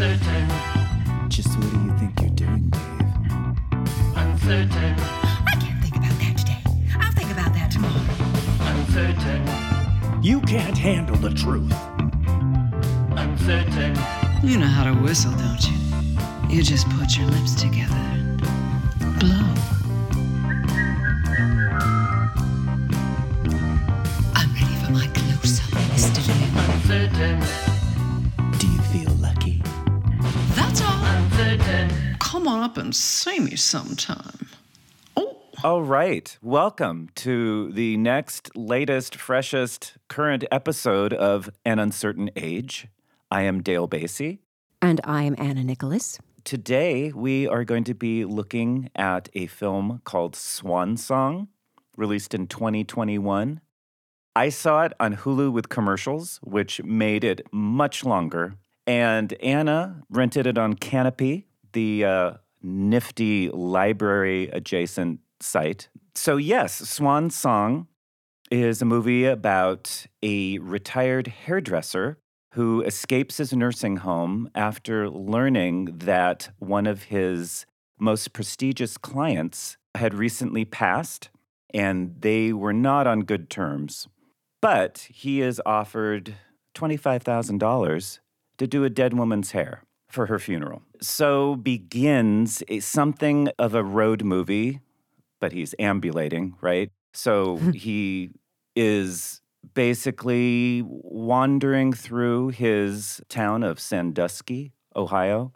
Just what do you think you're doing, Dave? Uncertain. I can't think about that today. I'll think about that tomorrow. Uncertain. You can't handle the truth. Uncertain. You know how to whistle, don't you? You just put your lips together and blow. I'm ready for my close-up, Mr. Lynn. Uncertain. Do you feel lucky? That's all. Uncertain. Come on up and see me sometime. Oh. All right. Welcome to the next, latest, freshest, current episode of An Uncertain Age. I am Dale Basie. And I am Anna Nicholas. Today, we are going to be looking at a film called Swan Song, released in 2021. I saw it on Hulu with commercials, which made it much longer. And Anna rented it on Canopy, the nifty library-adjacent site. So yes, Swan Song is a movie about a retired hairdresser who escapes his nursing home after learning that one of his most prestigious clients had recently passed, and they were not on good terms. But he is offered $25,000 to do a dead woman's hair for her funeral. So begins something of a road movie, but he's ambulating, right? So he is basically wandering through his town of Sandusky, Ohio,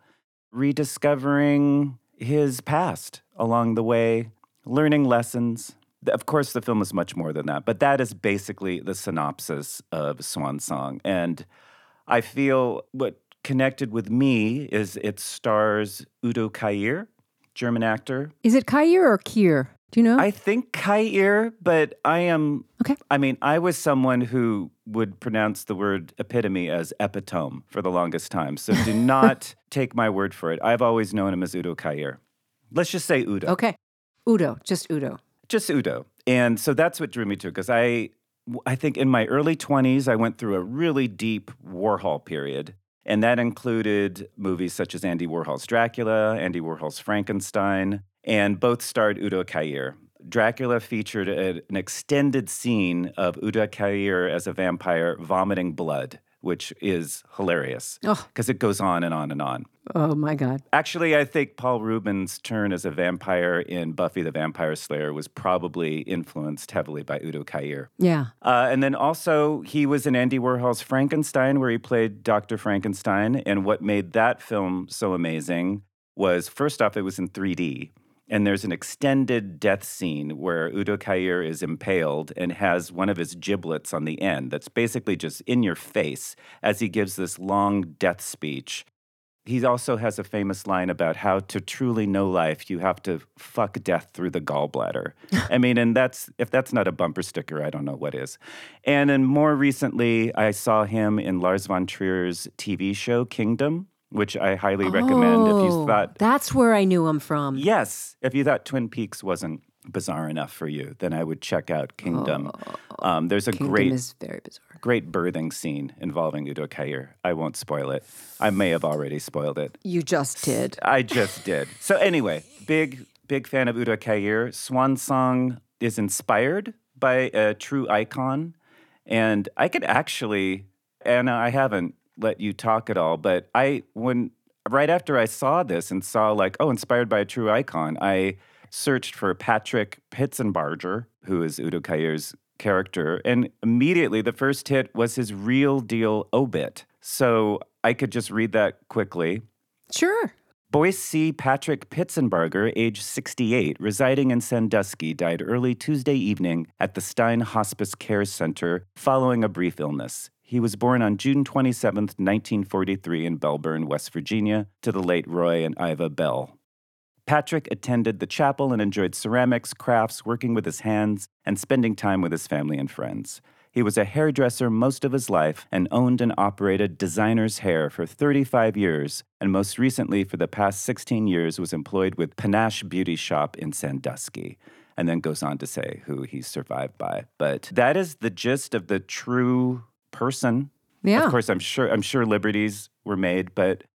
rediscovering his past along the way, learning lessons. Of course, the film is much more than that, but that is basically the synopsis of Swan Song. And I feel what connected with me is it stars Udo Kier, German actor. Is it Kier or Kier? Do you know? I think Kier, but I am... Okay. I mean, I was someone who would pronounce the word epitome as epitome for the longest time. So do not take my word for it. I've always known him as Udo Kier. Let's just say Udo. Okay. Udo, just Udo. Just Udo. And so that's what drew me to it, because I think in my early 20s, I went through a really deep Warhol period. And that included movies such as Andy Warhol's Dracula, Andy Warhol's Frankenstein, and both starred Udo Kier. Dracula featured an extended scene of Udo Kier as a vampire vomiting blood, which is hilarious because it goes on and on and on. Oh, my God. Actually, I think Paul Rubens' turn as a vampire in Buffy the Vampire Slayer was probably influenced heavily by Udo Kier. Yeah. And then also, he was in Andy Warhol's Frankenstein, where he played Dr. Frankenstein. And what made that film so amazing was, first off, it was in 3D. And there's an extended death scene where Udo Kier is impaled and has one of his giblets on the end that's basically just in your face as he gives this long death speech. He also has a famous line about how to truly know life, you have to fuck death through the gallbladder. I mean, and if that's not a bumper sticker, I don't know what is. And then more recently, I saw him in Lars von Trier's TV show, Kingdom, which I highly recommend if you thought... That's where I knew him from. Yes. If you thought Twin Peaks wasn't bizarre enough for you, then I would check out Kingdom. There's a Kingdom is very bizarre. Great birthing scene involving Udo Kier. I won't spoil it. I may have already spoiled it. You just did. I just did. So anyway, big fan of Udo Kier. Swan Song is inspired by a true icon. And I could actually, Anna, I haven't let you talk at all, but right after I saw this and saw inspired by a true icon, I searched for Patrick Pitzenbarger, who is Udo Kier's character, and immediately the first hit was his real deal obit. So I could just read that quickly. Sure. Boise Patrick Pitzenbarger, age 68, residing in Sandusky, died early Tuesday evening at the Stein Hospice Care Center following a brief illness. He was born on June 27, 1943 in Belburn, West Virginia, to the late Roy and Iva Bell. Patrick attended the chapel and enjoyed ceramics, crafts, working with his hands, and spending time with his family and friends. He was a hairdresser most of his life and owned and operated Designer's Hair for 35 years, and most recently for the past 16 years was employed with Panache Beauty Shop in Sandusky. And then goes on to say who he survived by. But that is the gist of the true person. Yeah. Of course, I'm sure liberties were made, but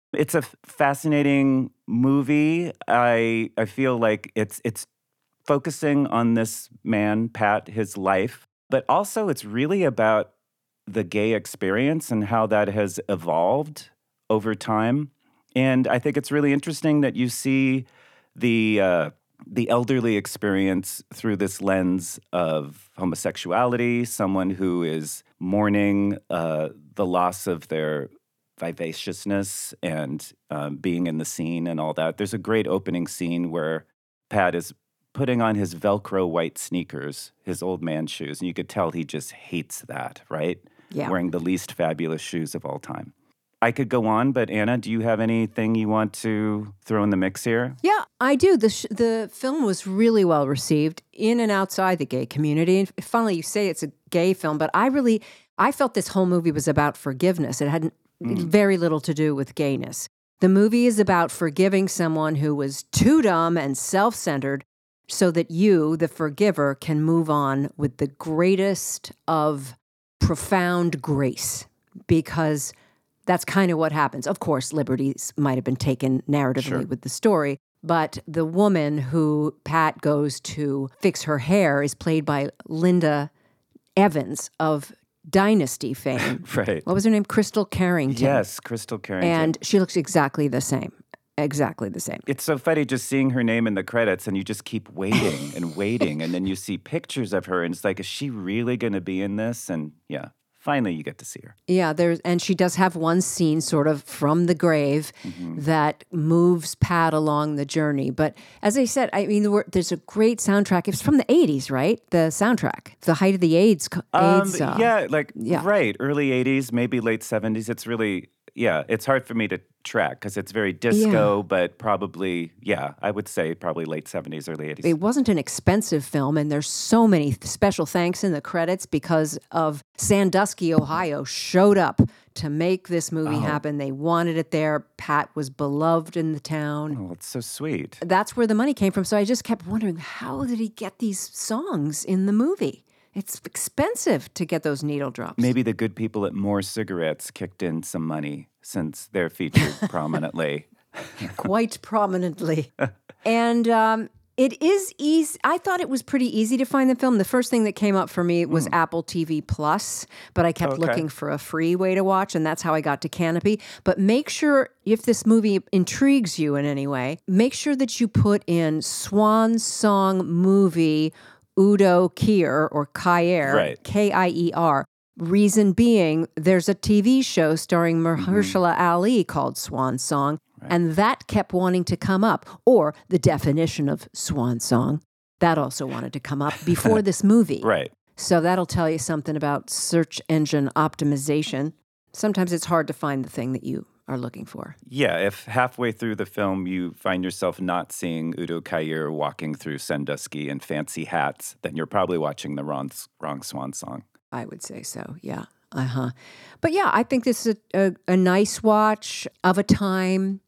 It's a fascinating movie. I feel like it's focusing on this man, Pat, his life, but also it's really about the gay experience and how that has evolved over time. And I think it's really interesting that you see the elderly experience through this lens of homosexuality, someone who is mourning the loss of their vivaciousness and being in the scene and all that. There's a great opening scene where Pat is putting on his Velcro white sneakers, his old man shoes, and you could tell he just hates that, right? Yeah. Wearing the least fabulous shoes of all time. I could go on, but Anna, do you have anything you want to throw in the mix here? Yeah, I do. The film was really well received in and outside the gay community. And finally, you say it's a gay film, but I felt this whole movie was about forgiveness. It had very little to do with gayness. The movie is about forgiving someone who was too dumb and self-centered so that you, the forgiver, can move on with the greatest of profound grace, because that's kind of what happens. Of course, liberties might have been taken narratively with the story, but the woman who Pat goes to fix her hair is played by Linda Evans of Dynasty fame. Right. What was her name? Crystal Carrington. Yes, Crystal Carrington. And she looks exactly the same. Exactly the same. It's so funny just seeing her name in the credits, and you just keep waiting and waiting, and then you see pictures of her, and it's like, is she really going to be in this? And yeah, finally you get to see her. Yeah, and she does have one scene sort of from the grave that moves Pat along the journey. But as I said, I mean, there's a great soundtrack. It's from the 80s, right? The soundtrack, the height of the AIDS. Right, early 80s, maybe late 70s. It's really, it's hard for me to track because it's very disco, but probably, I would say probably late 70s, early 80s. It wasn't an expensive film, and there's so many special thanks in the credits because of Sandusky, Ohio, showed up to make this movie happen. They wanted it there. Pat was beloved in the town. Oh, it's so sweet. That's where the money came from. So I just kept wondering, how did he get these songs in the movie? It's expensive to get those needle drops. Maybe the good people at More Cigarettes kicked in some money since they're featured prominently. Quite prominently. And it is easy. I thought it was pretty easy to find the film. The first thing that came up for me was Apple TV Plus, but I kept looking for a free way to watch, and that's how I got to Canopy. But make sure, if this movie intrigues you in any way, make sure that you put in Swan Song Movie Udo Kier, or Kier, right. Kier. Reason being, there's a TV show starring Mahershala Ali called Swan Song, and that kept wanting to come up. Or the definition of Swan Song, that also wanted to come up before this movie. Right. So that'll tell you something about search engine optimization. Sometimes it's hard to find the thing that you are looking for. Yeah, if halfway through the film you find yourself not seeing Udo Kier walking through Sandusky in fancy hats, then you're probably watching the wrong Swan Song. I would say so, yeah. But yeah, I think this is a nice watch of a time.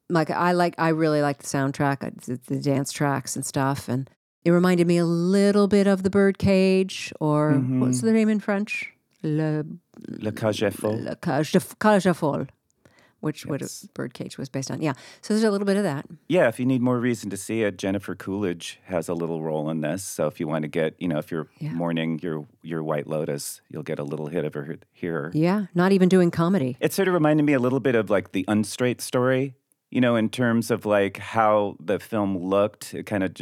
I really like the soundtrack, the dance tracks and stuff, and it reminded me a little bit of The Birdcage, or what's the name in French? Le Cage aux Folles. Le Cage aux Folles, which Birdcage was based on. Yeah, so there's a little bit of that. Yeah, if you need more reason to see it, Jennifer Coolidge has a little role in this. So if you want to get, if you're mourning your White Lotus, you'll get a little hit of her here. Yeah, not even doing comedy. It sort of reminded me a little bit of like the Unstraight Story, in terms of like how the film looked. It kind of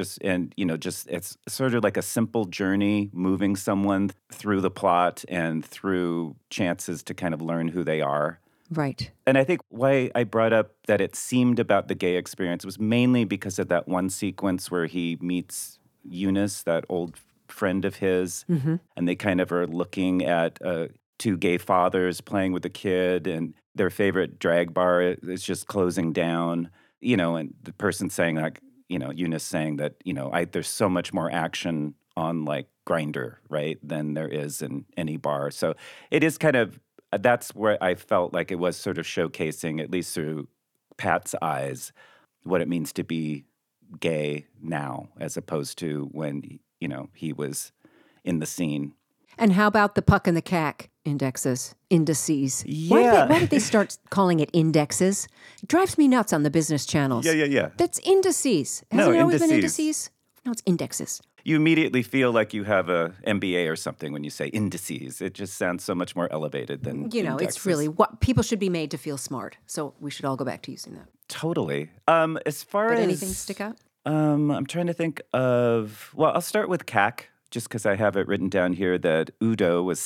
it's sort of like a simple journey moving someone through the plot and through chances to kind of learn who they are. Right. And I think why I brought up that it seemed about the gay experience was mainly because of that one sequence where he meets Eunice, that old friend of his, and they kind of are looking at two gay fathers playing with a kid, and their favorite drag bar is just closing down, and the person saying like, Eunice saying that, there's so much more action on like Grindr, right, than there is in any bar. So it is kind of, that's where I felt like it was sort of showcasing, at least through Pat's eyes, what it means to be gay now, as opposed to when, he was in the scene. And how about the puck and the cack indices? Indices. Yeah. Why did they start calling it indexes? It drives me nuts on the business channels. Yeah. That's indices. Has No, it always been indices. indices? No, it's indexes. You immediately feel like you have a MBA or something when you say indices. It just sounds so much more elevated than You know, indexes. it's really what people should be made to feel smart. So we should all go back to using that. Totally. As far But as anything stick out? I'm trying to think of. Well, I'll start with CAC, just because I have it written down here that Udo was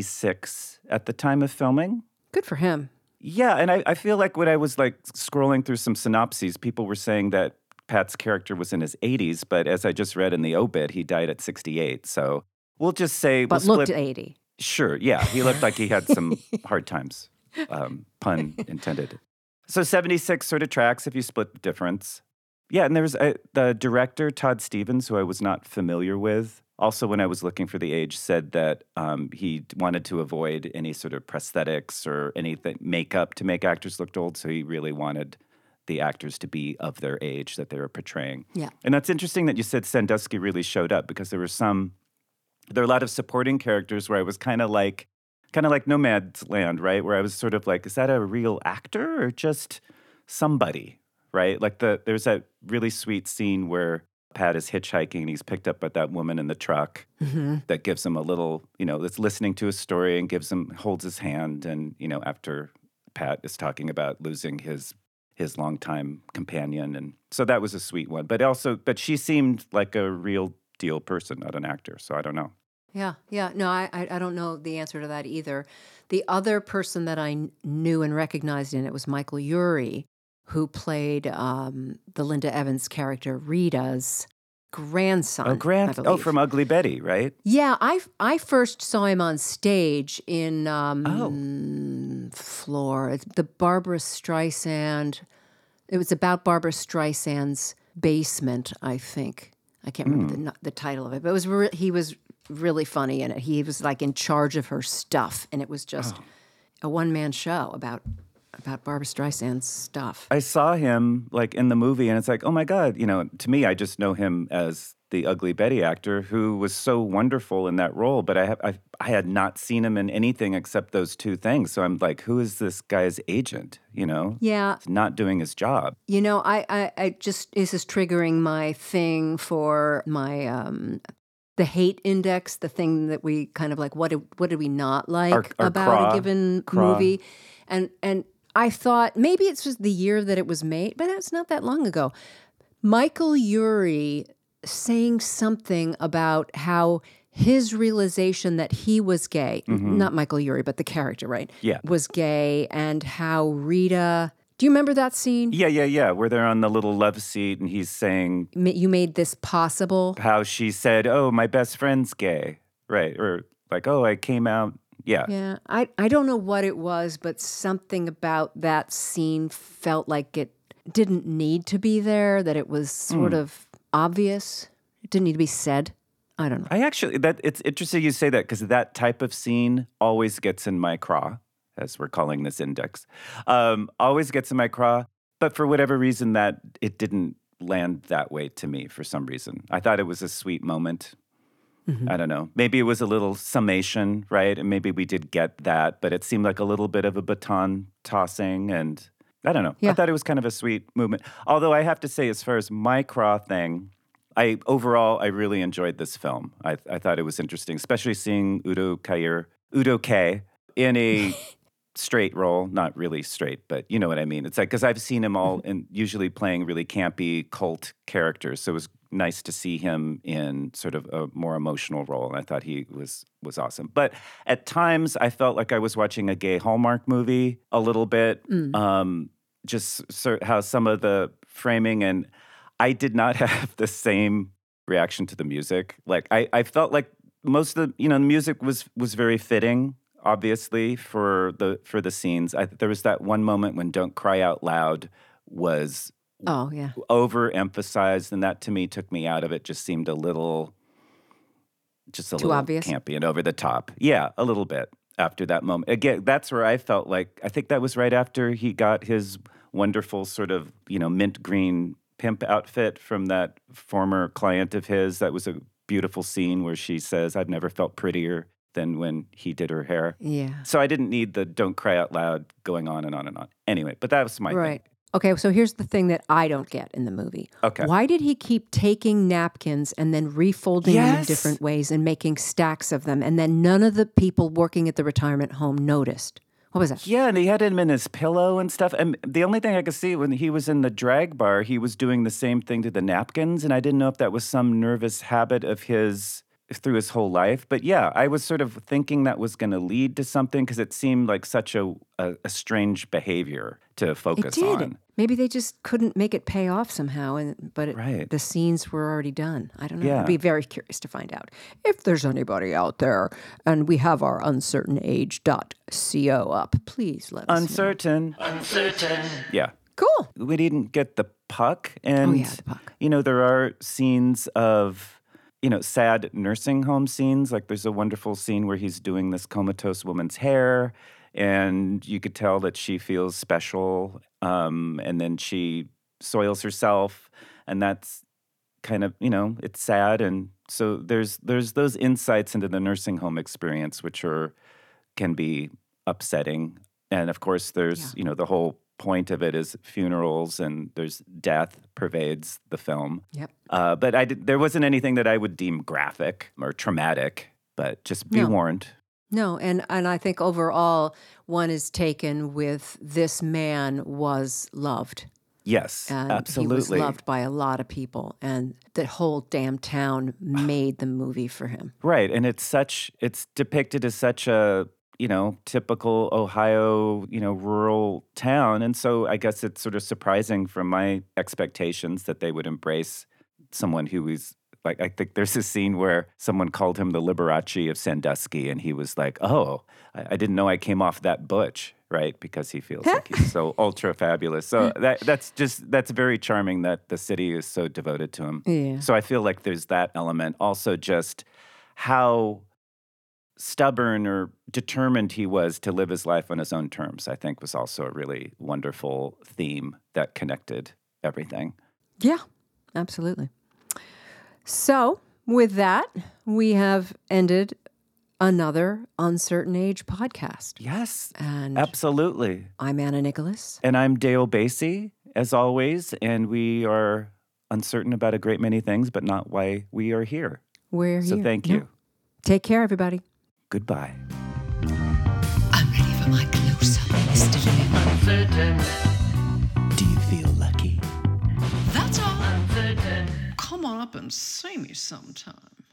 76 at the time of filming. Good for him. Yeah, and I feel like when I was like scrolling through some synopses, people were saying that Pat's character was in his 80s, but as I just read in the obit, he died at 68. So we'll just say But we'll looked split. 80. Sure, yeah, he looked like he had some hard times, pun intended. So 76 sort of tracks if you split the difference. Yeah, and there was the director, Todd Stevens, who I was not familiar with. Also, when I was looking for the age, said that he wanted to avoid any sort of prosthetics or anything, makeup to make actors look old. So he really wanted the actors to be of their age that they were portraying. Yeah. And that's interesting that you said Sandusky really showed up because there are a lot of supporting characters where I was kind of like Nomad's Land, right? Where I was sort of like, is that a real actor or just somebody, right? Like there's that really sweet scene where Pat is hitchhiking and he's picked up by that woman in the truck that gives him a little, that's listening to his story and holds his hand. And, after Pat is talking about losing his longtime companion. And so that was a sweet one. But she seemed like a real deal person, not an actor. So I don't know. Yeah. No, I don't know the answer to that either. The other person that I knew and recognized in it was Michael Urie, who played the Linda Evans character, Rita's grandson. I believe. From Ugly Betty, right? Yeah, I first saw him on stage in the Barbara Streisand. It was about Barbara Streisand's basement, I think. I can't remember the title of it, but he was really funny in it. He was like in charge of her stuff, and it was just a one-man show about Barbara Streisand's stuff. I saw him like in the movie, and it's like, oh my God, to me, I just know him as the Ugly Betty actor who was so wonderful in that role, but I had not seen him in anything except those two things. So I'm like, who is this guy's agent? Yeah. He's not doing his job. I just, this is triggering my thing for my, the hate index, the thing that we kind of like, what did we not like our about a given movie? And I thought maybe it's just the year that it was made, but it's not that long ago. Michael Urie saying something about how his realization that he was gay, not Michael Urie, but the character, right? Yeah. Was gay, and how Rita, do you remember that scene? Yeah. Where they're on the little love seat and he's saying, You made this possible. how she said, oh, my best friend's gay. Right. Or like, oh, I came out. Yeah. Yeah. I don't know what it was, but something about that scene felt like it didn't need to be there, that it was sort of obvious. It didn't need to be said. I don't know. It's interesting you say that because that type of scene always gets in my craw, as we're calling this index. Always gets in my craw, but for whatever reason that it didn't land that way to me for some reason. I thought it was a sweet moment. I don't know. Maybe it was a little summation, right? And maybe we did get that, but it seemed like a little bit of a baton tossing, and I don't know. Yeah. I thought it was kind of a sweet movement. Although I have to say, as far as my craw thing, I really enjoyed this film. I thought it was interesting, especially seeing Udo K in a straight role. Not really straight, but you know what I mean. It's like, because I've seen him all in usually playing really campy cult characters, so it was nice to see him in sort of a more emotional role, and I thought he was awesome. But at times, I felt like I was watching a gay Hallmark movie a little bit. How some of the framing, and I did not have the same reaction to the music. Like I felt like most of the music was very fitting, obviously for the scenes. There was that one moment when "Don't Cry Out Loud" was overemphasized, and that to me took me out of it. Just seemed a little obvious, campy and over the top. Yeah, a little bit after that moment. Again, that's where I felt like, I think that was right after he got his wonderful sort of mint green pimp outfit from that former client of his. That was a beautiful scene where she says, "I've never felt prettier." than when he did her hair. Yeah. So I didn't need the don't cry out loud going on and on and on. Anyway, but that was my Right. thing. Okay, so here's the thing that I don't get in the movie. Okay. Why did he keep taking napkins and then refolding them in Yes. different ways and making stacks of them, and then none of the people working at the retirement home noticed? What was that? Yeah, and he had him in his pillow and stuff. And the only thing I could see when he was in the drag bar, he was doing the same thing to the napkins. And I didn't know if that was some nervous habit of his through his whole life. But yeah, I was sort of thinking that was going to lead to something because it seemed like such a strange behavior to It focus did. on. Maybe they just couldn't make it pay off somehow, but Right. the scenes were already done. I don't know. Yeah. I'd be very curious to find out. If there's anybody out there, and we have our uncertainage.co up, please let us know. Uncertain. uncertain, Yeah. Cool. We didn't get the puck. And, yeah, the puck. there are scenes of, sad nursing home scenes. Like there's a wonderful scene where he's doing this comatose woman's hair, and you could tell that she feels special. And then she soils herself, and that's kind of, it's sad. And so there's those insights into the nursing home experience, which can be upsetting. And of course, there's, the whole point of it is funerals, and there's death pervades the film. Yep. But there wasn't anything that I would deem graphic or traumatic, but just be No. warned. No, and I think overall one is taken with this man was loved. Yes, And absolutely. he was loved by a lot of people, and the whole damn town made the movie for him. Right, and it's depicted as such a, typical Ohio, rural town. And so I guess it's sort of surprising from my expectations that they would embrace someone who is like, I think there's a scene where someone called him the Liberace of Sandusky, and he was like, oh, I didn't know I came off that butch, right? Because he feels like he's so ultra fabulous. So that's very charming that the city is so devoted to him. Yeah. So I feel like there's that element. Also just how stubborn or determined he was to live his life on his own terms, I think was also a really wonderful theme that connected everything. Yeah, absolutely. So, with that, we have ended another Uncertain Age podcast. Yes, And absolutely. I'm Anna Nicholas. And I'm Dale Basie, as always, and we are uncertain about a great many things, but not why we are here. We're So here. thank Yeah. you. Take care, everybody. Goodbye. I'm ready for my close-up, Mr. Lim. uncertain, Do you feel lucky? That's all. uncertain. Come on up and see me sometime.